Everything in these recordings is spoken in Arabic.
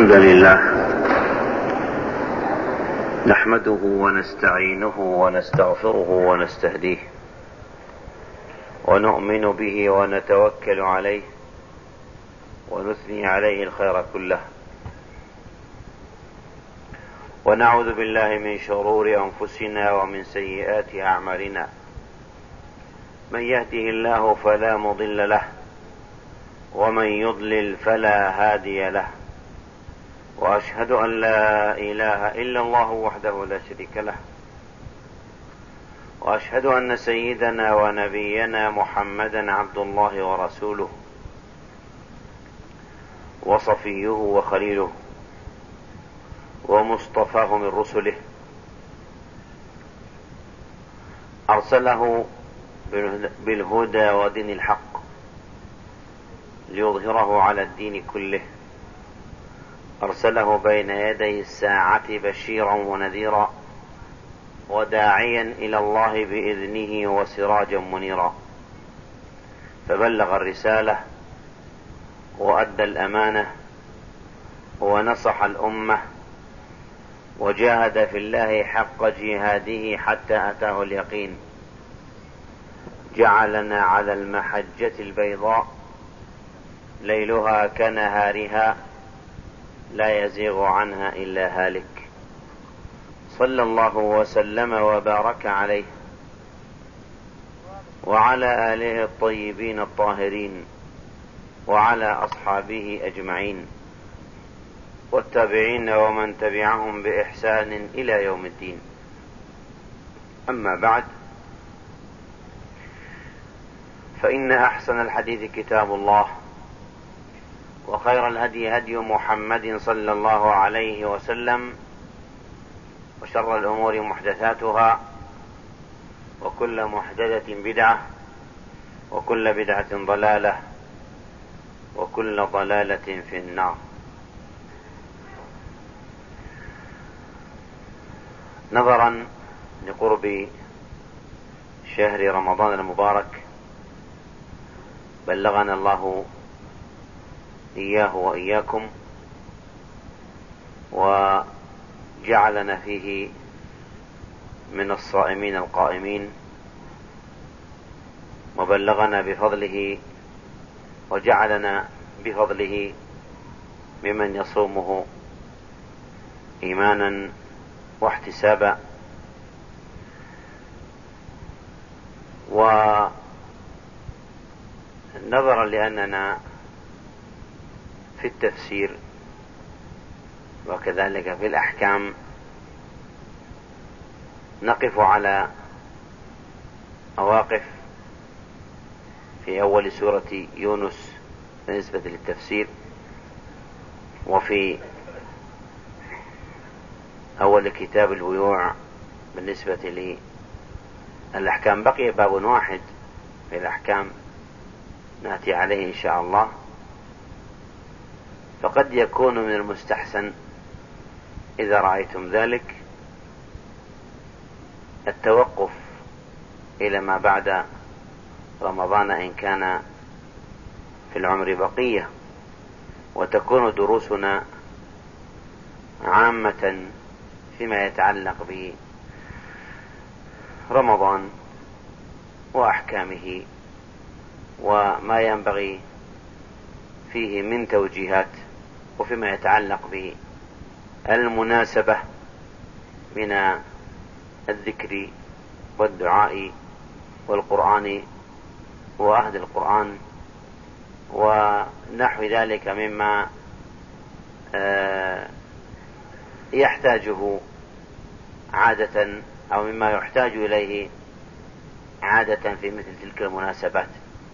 الحمد لله نحمده ونستعينه ونستغفره ونستهديه ونؤمن به ونتوكل عليه ونثني عليه الخير كله، ونعوذ بالله من شرور أنفسنا ومن سيئات أعمالنا. من يهده الله فلا مضل له ومن يضلل فلا هادي له، وأشهد أن لا إله إلا الله وحده لا شريك له، وأشهد أن سيدنا ونبينا محمدا عبد الله ورسوله وصفيه وخليله ومصطفاه من رسله، أرسله بالهدى ودين الحق ليظهره على الدين كله، أرسله بين يدي الساعة بشيرا ونذيرا وداعيا إلى الله بإذنه وسراجا منيرا، فبلغ الرسالة وأدى الأمانة ونصح الأمة وجاهد في الله حق جهاده حتى أتاه اليقين. جعلنا على المحجة البيضاء ليلها كنهارها لا يزيغ عنها إلا هالك، صلى الله وسلم وبارك عليه وعلى آله الطيبين الطاهرين وعلى أصحابه أجمعين والتابعين ومن تبعهم بإحسان إلى يوم الدين. أما بعد، فإن أحسن الحديث كتاب الله، وخير الهدي هدي محمد صلى الله عليه وسلم، وشر الأمور محدثاتها، وكل محدثة بدعة، وكل بدعة ضلالة، وكل ضلالة في النار. نظرا لقرب شهر رمضان المبارك، بلغنا الله إياه وإياكم وجعلنا فيه من الصائمين القائمين، وبلغنا بفضله وجعلنا بفضله ممن يصومه إيمانا واحتسابا. ونظرا لأننا في التفسير وكذلك في الأحكام نقف على مواقف في أول سورة يونس بالنسبة للتفسير، وفي أول كتاب البيوع بالنسبة للأحكام. بقي باب واحد في الأحكام نأتي عليه إن شاء الله، فقد يكون من المستحسن إذا رأيتم ذلك التوقف إلى ما بعد رمضان إن كان في العمر بقية، وتكون دروسنا عامة فيما يتعلق برمضان وأحكامه وما ينبغي فيه من توجيهات، وفيما يتعلق بالمناسبة من الذكر والدعاء والقرآن وأهد القرآن ونحو ذلك مما يحتاجه عادة أو مما يحتاج إليه عادة في مثل تلك المناسبات.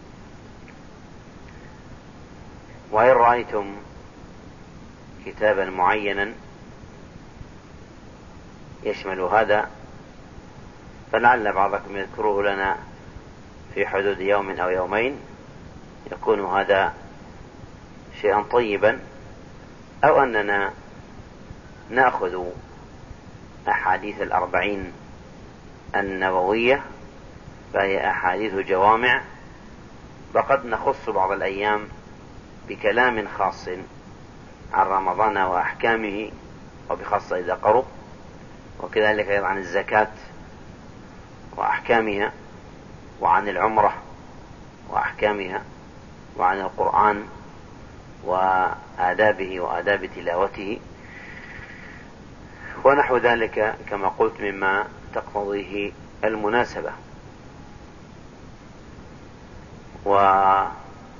وإن رأيتم كتابا معينا يشمل هذا فلعل بعضكم يذكره لنا في حدود يوم أو يومين، يكون هذا شيئا طيبا، أو أننا نأخذ أحاديث الأربعين النووية، فهي أحاديث جوامع، وقد نخص بعض الأيام بكلام خاص عن رمضان وأحكامه، وبخاصة إذا قرب، وكذلك أيضا عن الزكاة وأحكامها، وعن العمرة وأحكامها، وعن القرآن وآدابه وآداب تلاوته ونحو ذلك، كما قلت مما تقتضيه المناسبة. وأما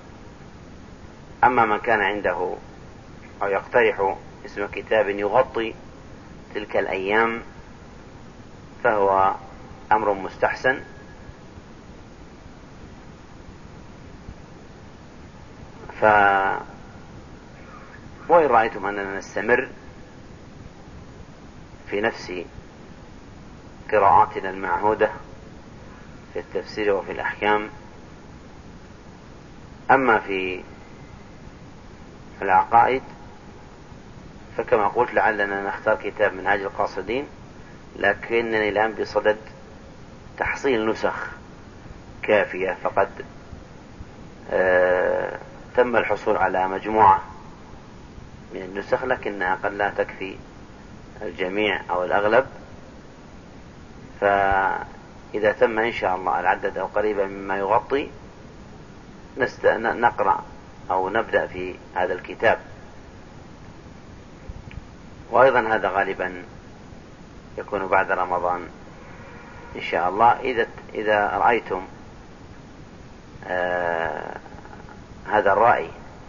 من كان عنده أو يقترح اسم كتاب يغطي تلك الأيام فهو أمر مستحسن، وإن رأيتم أننا نستمر في نفس قراءاتنا المعهودة في التفسير وفي الأحكام. أما في العقائد فكما قلت لعلنا نختار كتاب منهاج القاصدين، لكنني الآن بصدد تحصيل نسخ كافية، فقد تم الحصول على مجموعة من النسخ، لكنها قد لا تكفي الجميع أو الأغلب، فإذا تم إن شاء الله العدد أو قريبا مما يغطي نقرأ أو نبدأ في هذا الكتاب. وأيضا هذا غالبا يكون بعد رمضان إن شاء الله. إذا رأيتم هذا الرأي،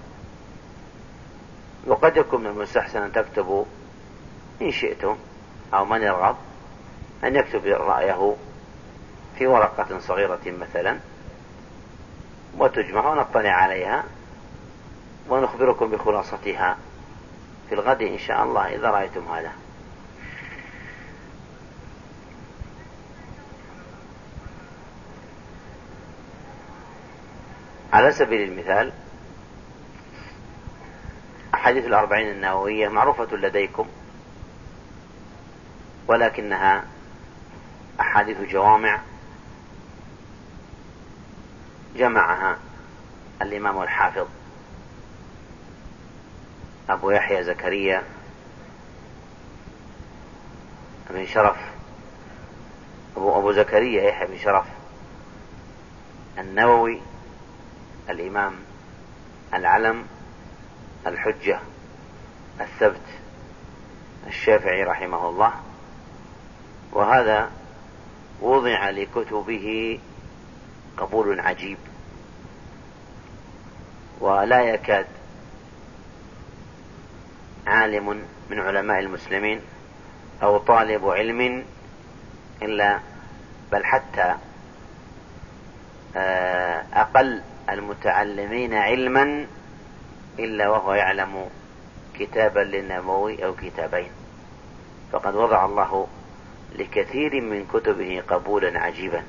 وقد يكون من المستحسن أن تكتبوا إن شئتم، أو من يرغب أن يكتب رأيه في ورقة صغيرة مثلا وتجمع ونطلع عليها ونخبركم بخلاصتها في الغد إن شاء الله إذا رأيتم هذا. على سبيل المثال أحاديث الأربعين النووية معروفة لديكم، ولكنها أحاديث جوامع جمعها الإمام الحافظ أبو يحيى زكريا بن شرف أبو زكريا يحيى بن شرف النووي، الإمام العلم الحجة الثبت الشافعي رحمه الله. وهذا وضع لكتبه قبول عجيب، ولا يكاد عالم من علماء المسلمين أو طالب علم إلا، بل حتى أقل المتعلمين علما إلا وهو يعلم كتابا للنووي أو كتابين، فقد وضع الله لكثير من كتبه قبولا عجيبا.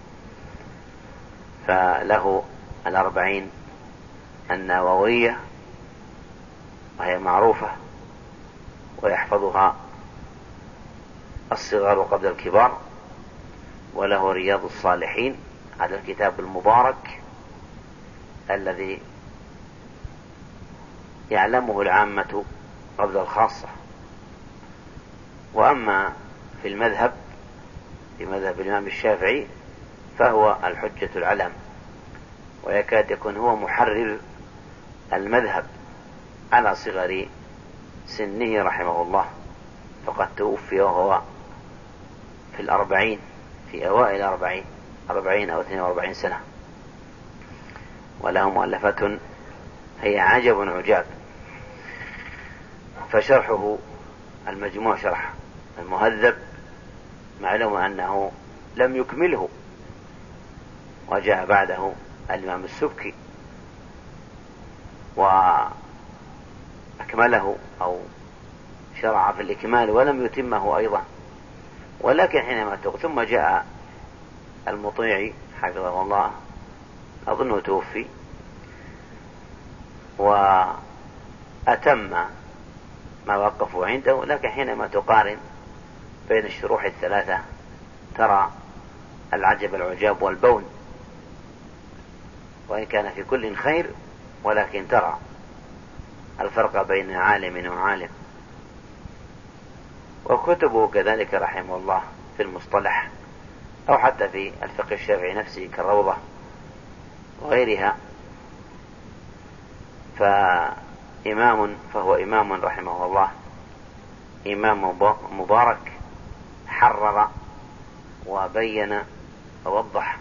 فله الأربعين النووية وهي معروفة ويحفظها الصغار قبل الكبار، وله رياض الصالحين، هذا الكتاب المبارك الذي يعلمه العامة قبل الخاصة. وأما في المذهب، في مذهب الإمام الشافعي، فهو الحجة العلم، ويكاد يكون هو محرر المذهب على صغر سنه رحمه الله، فقد توفي وهو في الأربعين، في أوائل 40 أو 42 سنة، وله مؤلفات هي عجب عجاب. فشرحه المجموع شرح المهذب معلوم أنه لم يكمله، وجاء بعده الإمام السبكي وأكمله أو شرع في الإكمال ولم يتمه أيضا. ولكن حينما ثم جاء المطيعي حفظه الله، أظنه توفي، وأتم ما وقفوا عنده. لكن حينما تقارن بين الشروح الثلاثة ترى العجب العجاب والبون، وإن كان في كل خير، ولكن ترى الفرق بين عالم وعالم. وكتبه كذلك رحمه الله في المصطلح أو حتى في الفقه الشافعي نفسه كالروضة وغيرها، فهو إمام رحمه الله، إمام مبارك، حرر وبين ووضح.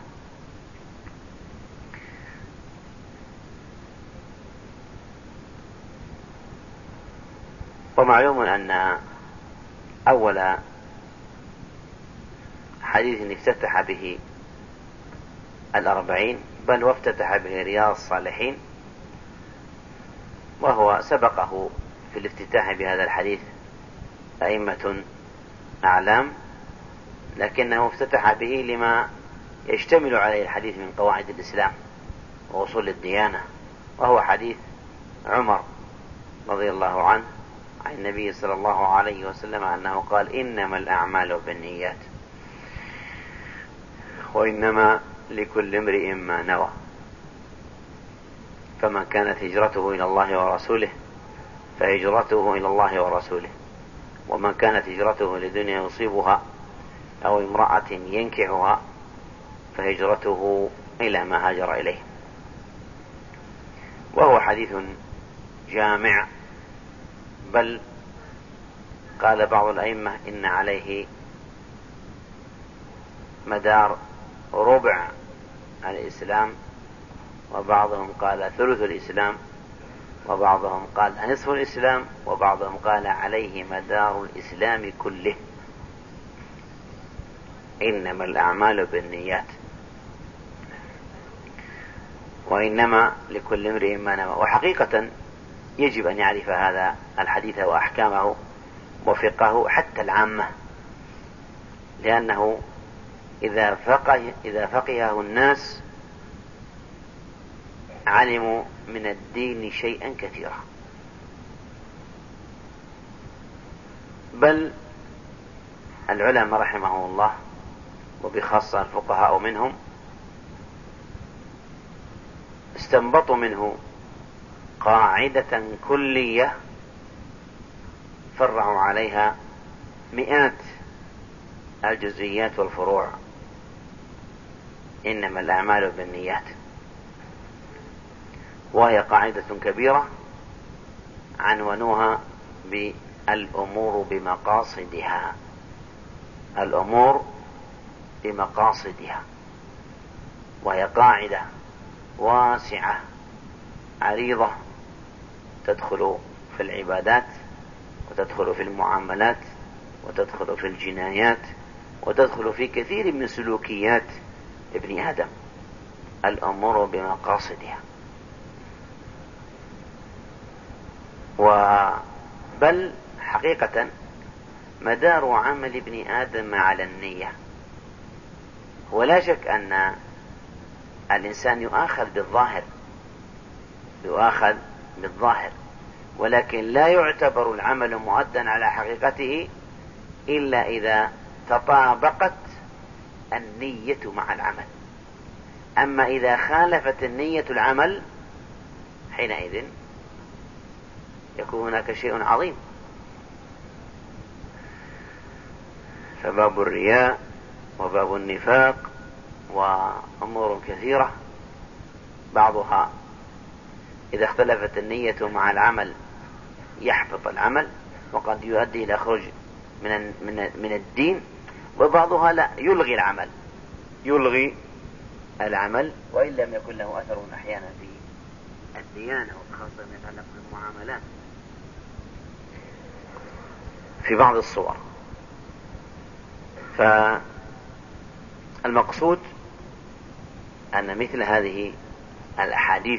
ومعلوم أن أول حديث افتتح به 40 بل وافتتح به رياض الصالحين، وهو سبقه في الافتتاح بهذا الحديث أئمة أعلام، لكنه افتتح به لما يشتمل عليه الحديث من قواعد الإسلام وأصول الديانة، وهو حديث عمر رضي الله عنه عن النبي صلى الله عليه وسلم أنه قال: إنما الأعمال بالنيات وإنما لكل امرئ ما نوى، فمن كانت هجرته إلى الله ورسوله فهجرته إلى الله ورسوله، ومن كانت هجرته لدنيا يصيبها أو امرأة ينكحها فهجرته إلى ما هاجر إليه. وهو حديث جامع، بل قال بعض الأئمة إن عليه مدار ربع الإسلام، وبعضهم قال ثلث الإسلام، وبعضهم قال نصف الإسلام، وبعضهم قال عليه مدار الإسلام كله. إنما الأعمال بالنيات وإنما لكل امرئ ما نوى. وحقيقة يجب أن يعرف هذا الحديث وأحكامه وفقهه حتى العامة، لأنه إذا فقهه الناس علموا من الدين شيئا كثيرا. بل العلماء رحمهم الله وبخاصة الفقهاء منهم استنبطوا منه قاعدة كلية فرعوا عليها مئات الجزئيات والفروع: إنما الأعمال بالنيات. وهي قاعدة كبيرة عنونوها بالأمور بمقاصدها. الأمور بمقاصدها، وهي قاعدة واسعة عريضة تدخل في العبادات، وتدخل في المعاملات، وتدخل في الجنايات، وتدخل في كثير من سلوكيات ابن آدم. الأمور بمقاصدها. بل حقيقة مدار عمل ابن آدم على النية. ولا شك أن الإنسان يؤاخذ بالظاهر، ولكن لا يعتبر العمل مؤدا على حقيقته إلا إذا تطابقت النية مع العمل. أما إذا خالفت النية العمل حينئذ يكون هناك شيء عظيم. فباب الرياء وباب النفاق وأمور كثيرة، بعضها إذا اختلفت النية مع العمل يحبط العمل وقد يؤدي إلى خروج من الدين، وبعضها لا، يلغي العمل وإن لم يكن له أثر أحيانا في الديانة، وخاصة ما يتعلق بالمعاملات في بعض الصور. فالمقصود أن مثل هذه الأحاديث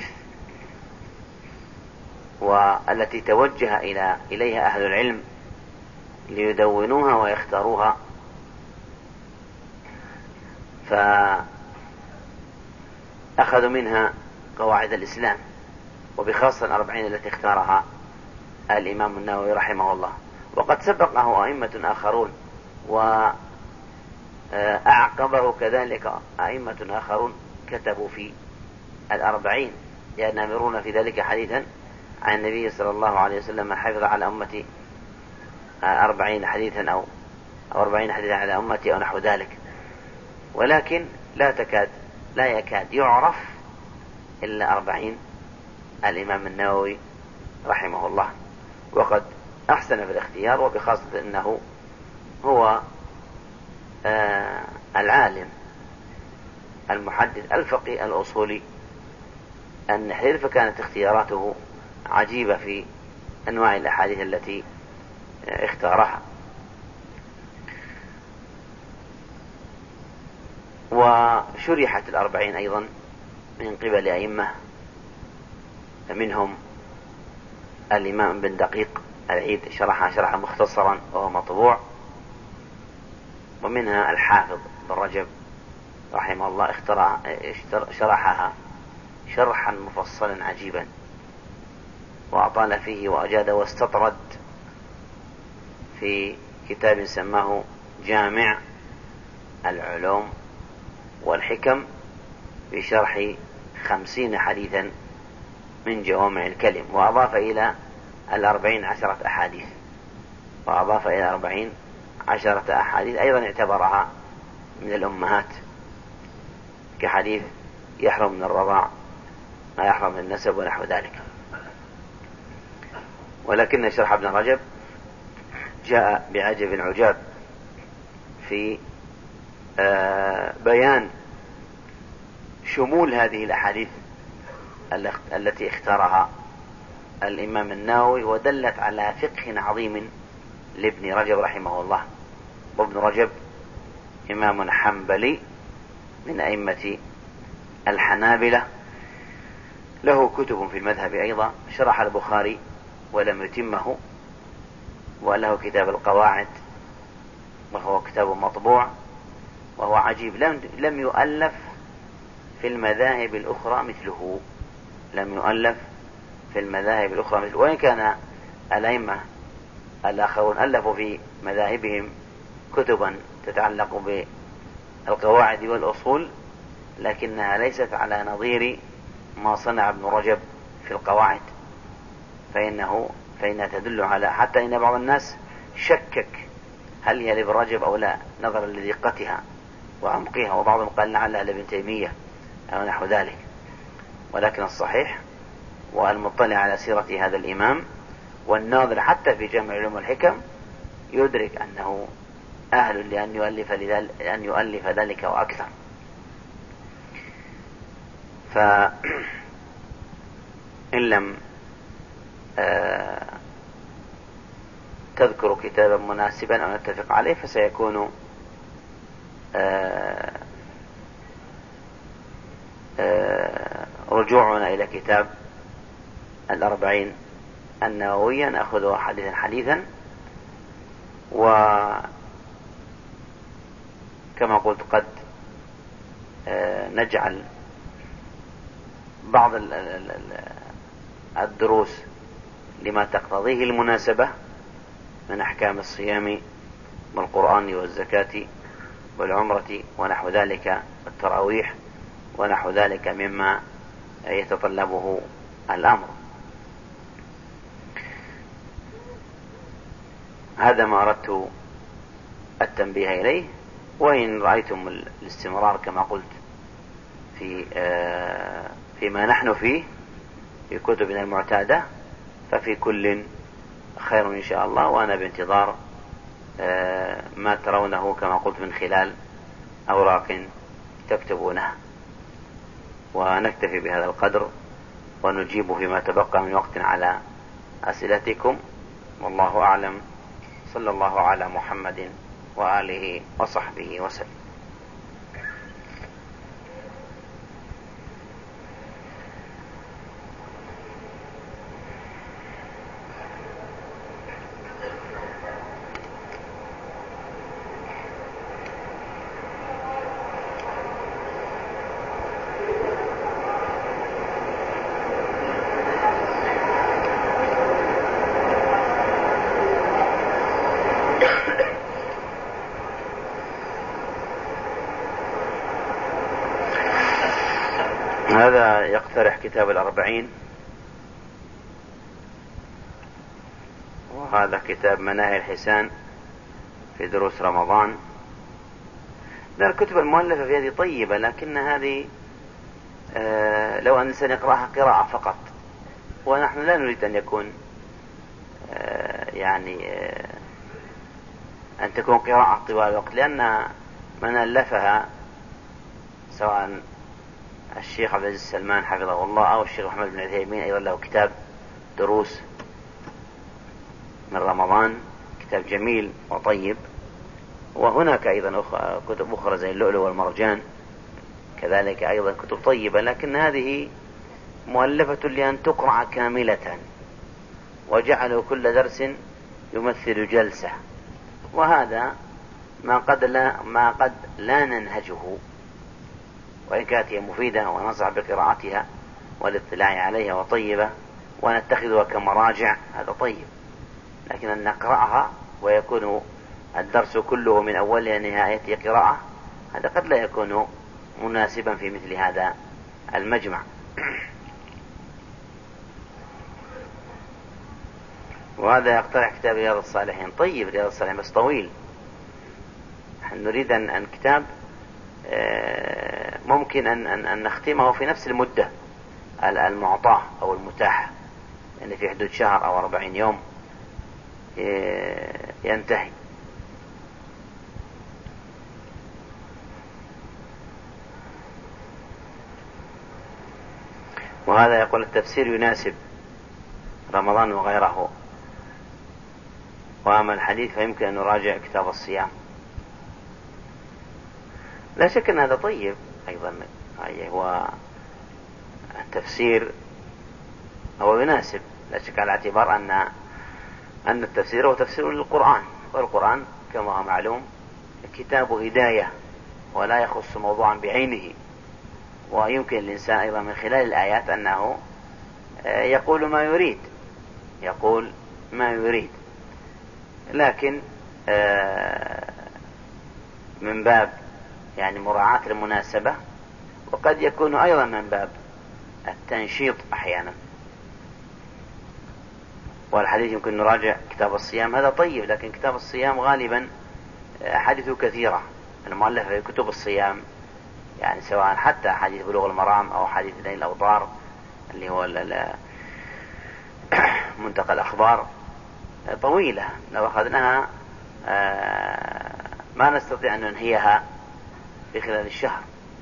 والتي توجه إليها أهل العلم ليدونوها ويختاروها، فأخذوا منها قواعد الإسلام، وبخاصة 40 التي اختارها الإمام النووي رحمه الله. وقد سبقه أئمة آخرون وأعقبه كذلك أئمة آخرون كتبوا في 40، لأن يرون في ذلك حديثا عن النبي صلى الله عليه وسلم حفظ على أمتي 40 حديثا أو 40 حديثا على أمتي أو نحو ذلك، ولكن لا يكاد يعرف إلا 40 الإمام النووي رحمه الله. وقد أحسن في الاختيار، وبخاصة أنه هو العالم المحدث الفقيه الأصولي النحيل، فكانت اختياراته عجيبة في أنواع الأحاديث التي اختارها. وشرحت 40 أيضا من قبل أئمة، منهم الإمام بن دقيق العيد شرحا مختصرا وهو مطبوع، ومنها الحافظ بن رجب رحمه الله شرحها شرحا مفصلا عجيبا، وأطال فيه وأجاد واستطرد في كتاب سماه جامع العلوم والحكم في شرح 50 حديثا من جوامع الكلم، وأضاف إلى 40 10 أحاديث، وأضاف إلى 40 10 أحاديث أيضا اعتبرها من الأمهات، كحديث يحرم من الرضاع ما يحرم من النسب ونحو ذلك. ولكن شرح ابن رجب جاء بعجب عجاب في بيان شمول هذه الأحاديث التي اختارها الإمام النووي، ودلت على فقه عظيم لابن رجب رحمه الله. وابن رجب إمام حنبلي من أئمة الحنابلة، له كتب في المذهب أيضا، شرح البخاري ولم يتمه، وله كتاب القواعد وهو كتاب مطبوع وهو عجيب، لم يؤلف في المذاهب الأخرى مثله، وإن كان الأئمة الآخرون ألفوا في مذاهبهم كتبا تتعلق بالقواعد والأصول، لكنها ليست على نظير ما صنع ابن رجب في القواعد، فإنها تدل على، حتى إن بعض الناس شكك هل هي لابن رجب أو لا، نظرا لدقتها وعمقها، وبعضهم قال لعلها لابن تيمية أو نحو ذلك. ولكن الصحيح والمطلع على سيرة هذا الإمام والناظر حتى في جامع العلوم والحكم يدرك أنه أهل لأن يؤلف ذلك وأكثر. فإن لم تذكر كتابا مناسبا أو نتفق عليه، فسيكون رجوعنا إلى كتاب 40 النووية، نأخذه حديثا، وكما قلت قد نجعل بعض الدروس لما تقتضيه المناسبة من أحكام الصيام والقرآن والزكاة والعمرة ونحو ذلك، والتراويح ونحو ذلك مما يتطلبه الأمر. هذا ما أردت التنبيه إليه. وإن رأيتم الاستمرار كما قلت فيما نحن فيه في كتبنا المعتادة، ففي كل خير إن شاء الله، وأنا بانتظار ما ترونه كما قلت من خلال أوراق تكتبونها. ونكتفي بهذا القدر، ونجيب فيما تبقى من وقت على أسئلتكم، والله أعلم. صلى الله على محمد وآله وصحبه وسلم. هذا يقترح كتاب 40 وهذا كتاب مناهي الحسان في دروس رمضان. الكتب المؤلفة في هذه طيبة، لكن هذه لو أن الإنسان يقرأها قراءة فقط، ونحن لا نريد أن يكون أن تكون قراءة طوال الوقت، لأن من ألفها سواء الشيخ عبد العزيز السلمان حفظه الله أو الشيخ محمد بن عثيمين أيضا له كتاب دروس من رمضان، كتاب جميل وطيب. وهناك أيضا كتب أخرى زي اللؤلؤ والمرجان، كذلك أيضا كتب طيبة، لكن هذه مؤلفة لأن تقرأ كاملة، وجعلوا كل درس يمثل جلسة، وهذا ما قد لا ننهجه، وإن كانت هي مفيدة وننصح بقراءتها والاطلاع عليها وطيبة ونتخذها كمراجع، هذا طيب، لكن أن نقرأها ويكون الدرس كله من أوله لنهايته قراءة، هذا قد لا يكون مناسبا في مثل هذا المجمع. وهذا يقترح كتاب رياض الصالحين. طيب، رياض الصالحين بس طويل، نريد أن كتاب ممكن أن نختمه في نفس المدة المعطاة أو المتاحة، يعني في حدود شهر أو 40 يوم ينتهي. وهذا يقول التفسير يناسب رمضان وغيره، وأما الحديث فيمكن أن نراجع كتاب الصيام. لا شك أن هذا طيب أيضا، هو التفسير هو يناسب، لا شك، على اعتبار أن التفسير هو تفسير للقرآن، والقرآن كما هو معلوم كتاب هداية ولا يخص موضوعا بعينه، ويمكن الإنسان أيضا من خلال الآيات أنه يقول ما يريد، لكن من باب مراعاة المناسبة، وقد يكون أيضا من باب التنشيط أحيانا. والحديث يمكن نراجع كتاب الصيام، هذا طيب، لكن كتاب الصيام غالبا حديثه كثيرة المؤلفة في كتب الصيام، سواء حتى حديث بلوغ المرام أو حديث نيل الأوطار اللي هو منتقى الأخبار، طويلة، لو أخذناها ما نستطيع أن ننهيها في خلال الشهر.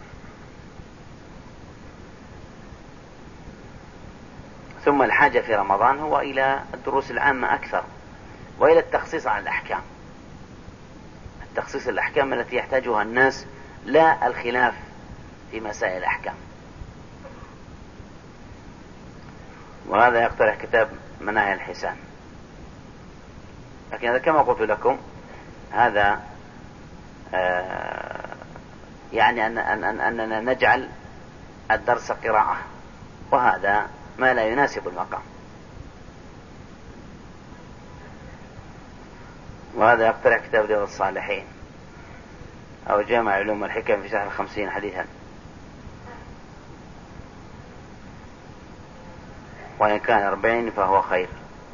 ثم الحاجة في رمضان هو إلى الدروس العامة أكثر، وإلى التخصيص على الأحكام، التخصيص الأحكام التي يحتاجها الناس، لا الخلاف في مسائل الأحكام. وهذا يقترح كتاب مناهي الحسان، لكن هذا كما قلت لكم هذا أننا نجعل الدرس قراءة، وهذا ما لا يناسب المقام. وهذا يقترح كتاب رياض الصالحين أو جامع علوم الحكم في شرح 50 حديثا، وإن كان 40 فهو خير.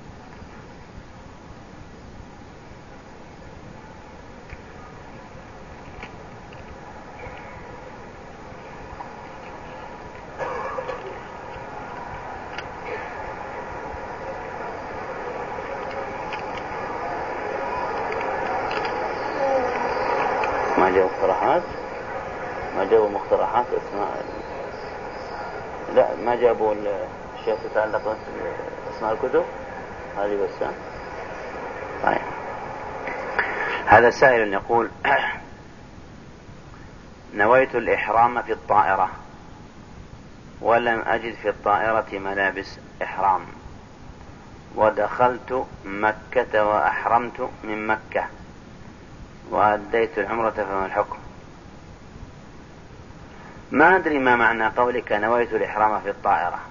ما جابوا مقترحات اسماء، لا ما جابوا الشيء تتعلق اسماء الكتب هذه بس. طيب، هذا سائل يقول: نويت الإحرام في الطائرة ولم أجد في الطائرة ملابس إحرام، ودخلت مكة وأحرمت من مكة وأديت العمرة، فما الحكم؟ ما أدري ما معنى قولك نويت الإحرام في الطائرة.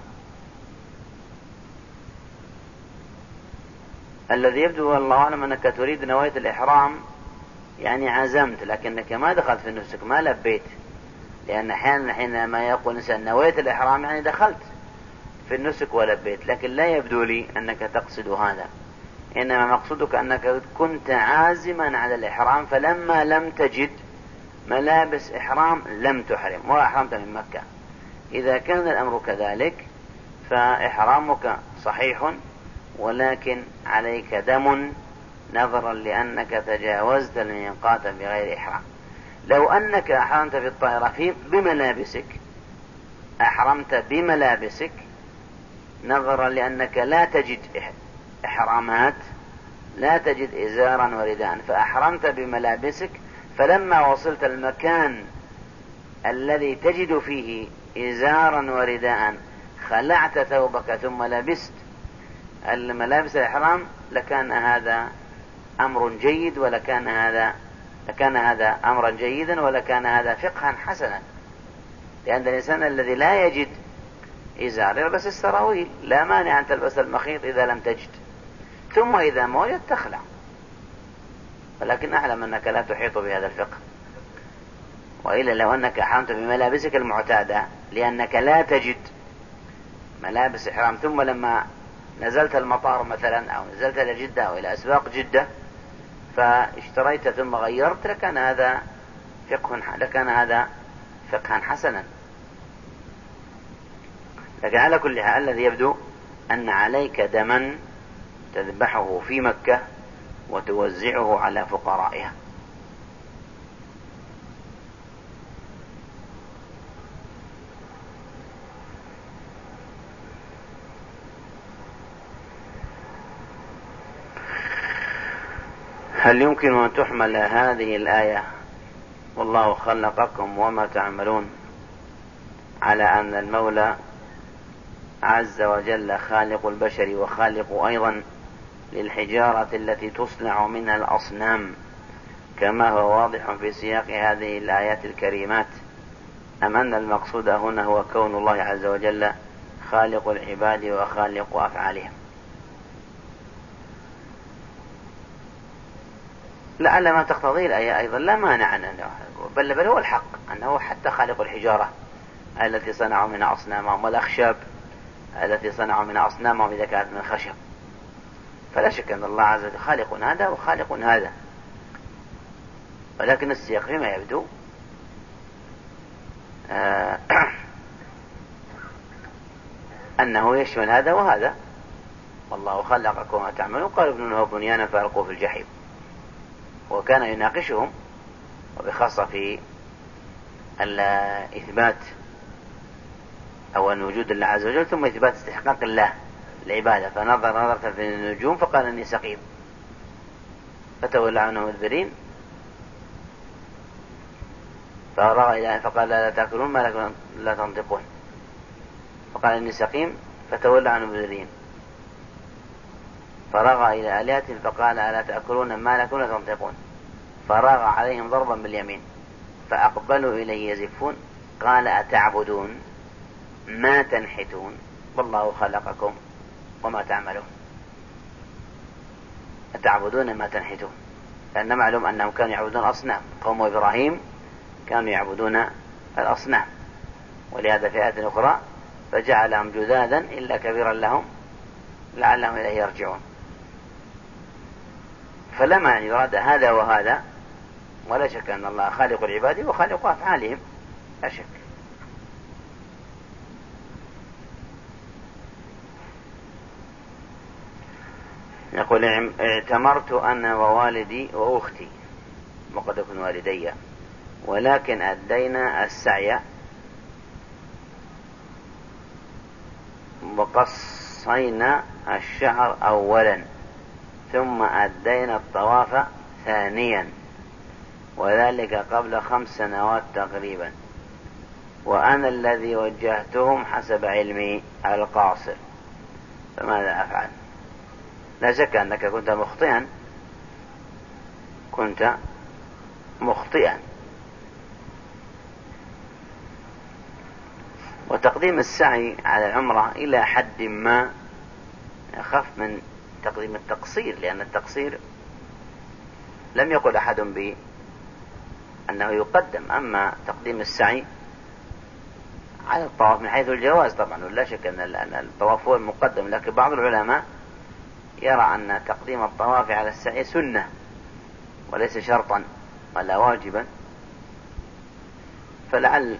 الذي يبدو والله أعلم أنك تريد نويت الإحرام عزمت، لكنك ما دخلت في النسك، ما لبيت، لأن أحيانا حينما يقول الإنسان نويت الإحرام دخلت في النسك ولبيت، لكن لا يبدو لي أنك تقصد هذا، إنما مقصودك أنك كنت عازما على الإحرام، فلما لم تجد ملابس إحرام لم تحرم وأحرمت من مكة. إذا كان الأمر كذلك فإحرامك صحيح، ولكن عليك دم نظرا لأنك تجاوزت الميقات بغير إحرام. لو أنك أحرمت في الطائرة بملابسك، أحرمت بملابسك نظرا لأنك لا تجد إحرامات، لا تجد إزارا ورداء، فأحرمت بملابسك، فلما وصلت المكان الذي تجد فيه إزارا ورداء خلعت ثوبك ثم لبست الملابس الإحرام، لكان هذا أمر جيد، لكان هذا أمرا جيدا، ولكان هذا فقها حسنا، لأن الإنسان الذي لا يجد إزار يلبس السراويل، لا مانع أن تلبس المخيط إذا لم تجد، ثم إذا ما وجدت تخلع. ولكن أعلم أنك لا تحيط بهذا الفقه، وإلا لو أنك أحرمت بملابسك المعتادة لأنك لا تجد ملابس إحرام، ثم لما نزلت المطار مثلا أو نزلت إلى جدة أو إلى أسواق جدة فاشتريت ثم غيرت، لكان هذا فقها حسنا. لكن على كل حال الذي يبدو أن عليك دما تذبحه في مكة وتوزعه على فقرائها. هل يمكن أن تحمل هذه الآية والله خلقكم وما تعملون على أن المولى عز وجل خالق البشر وخالق أيضا للحجارة التي تصنع منها الأصنام، كما هو واضح في سياق هذه الآيات الكريمات، أم أن المقصود هنا هو كون الله عز وجل خالق العباد وخالق أفعالهم؟ لعل ما تقتضيه الآية أيضا لا مانع أنه بل هو الحق أنه حتى خالق الحجارة التي صنعوا منها أصنامهم، والأخشاب التي صنعوا منها أصنامهم إذا كانت من خشب، فلا شك أن الله عز وجل خالق هذا وخالق هذا، ولكن السياق فيما يبدو أنه يشمل هذا وهذا. والله خلقكم وما تعملون، قال ابنه بنيانا فألقوه في الجحيم، وكان يناقشهم وبخاصة في الإثبات أو الوجود الله عز وجل، ثم إثبات استحقاق الله العبادة، فنظرة في النجوم فقال إني سقيم، فتولى عنهم مدبرين، فرغى إلى فقال لا تأكلون ما لكم لا تنطقون، فقال إني سقيم فتولى عنهم مدبرين، فرغى إلى آلهتهم فقال ألا تأكلون ما لكم لا تنطقون، فرغى عليهم ضربا باليمين فأقبلوا إليه يزفون، قال أتعبدون ما تنحتون والله خلقكم وما تعملون. أتعبدون ما تنحتون، لأن معلوم أنهم كانوا يعبدون أصنام، قوم إبراهيم كانوا يعبدون الأصنام، ولهذا في آية أخرى فجعلهم جذاذا إلا كبيرا لهم لعلهم إليه يرجعون. فلما يراد هذا وهذا، ولا شك أن الله خالق العباد وخالق أفعالهم، لا شك. يقول اعتمرت أنا ووالدي وأختي وقد يكون والدي، ولكن أدينا السعي وقصينا الشعر أولا، ثم أدينا الطواف ثانيا، وذلك قبل 5 سنوات تقريبا، وأنا الذي وجهتهم حسب علمي القاصر، فماذا أفعل؟ لا شك أنك كنت مخطئا. وتقديم السعي على العمرة إلى حد ما أخف من تقديم التقصير، لأن التقصير لم يقل أحد بأنه يقدم، أما تقديم السعي على الطواف من حيث الجواز طبعا، ولا شك أن الطواف هو المقدم، لكن بعض العلماء يرى أن تقديم الطواف على السعي سنة وليس شرطا ولا واجبا، فلعل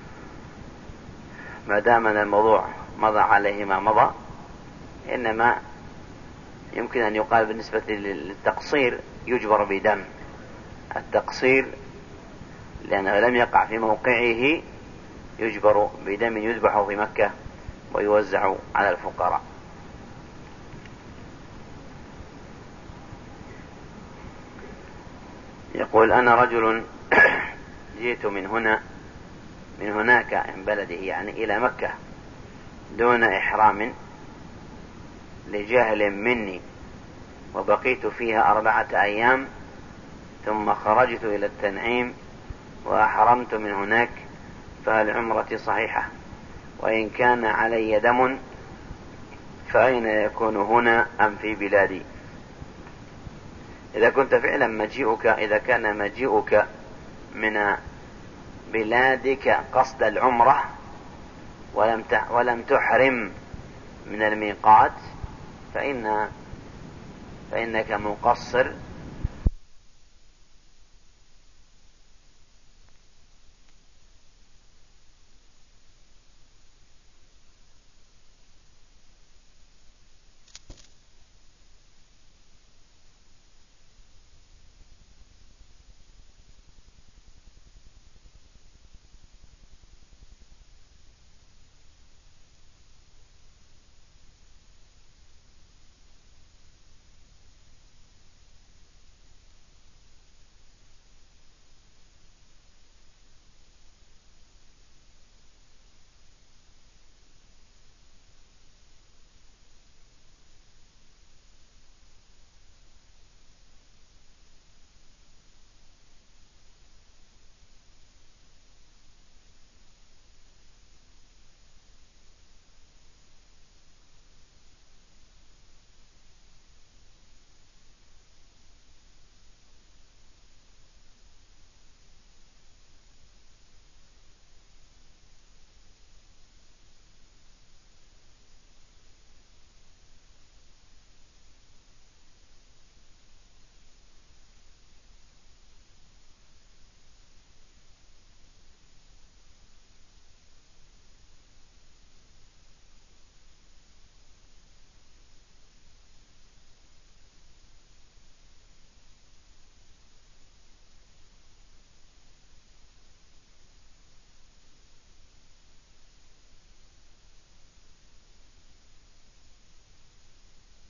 ما دام أن الموضوع مضى عليه ما مضى، إنما يمكن أن يقال بالنسبة للتقصير يجبر بدم. التقصير لأنه لم يقع في موقعه يجبر بدم يذبح في مكة ويوزع على الفقراء. يقول: أنا رجل جئت من هناك من بلده يعني إلى مكة دون إحرام لجهل مني، وبقيت فيها 4 أيام، ثم خرجت إلى التنعيم وأحرمت من هناك، فهل عمرتي صحيحة؟ وإن كان علي دم فأين يكون هنا أم في بلادي؟ إذا كنت فعلا إذا كان مجيئك من بلادك قصد العمرة ولم تحرم من الميقات فإنك مقصر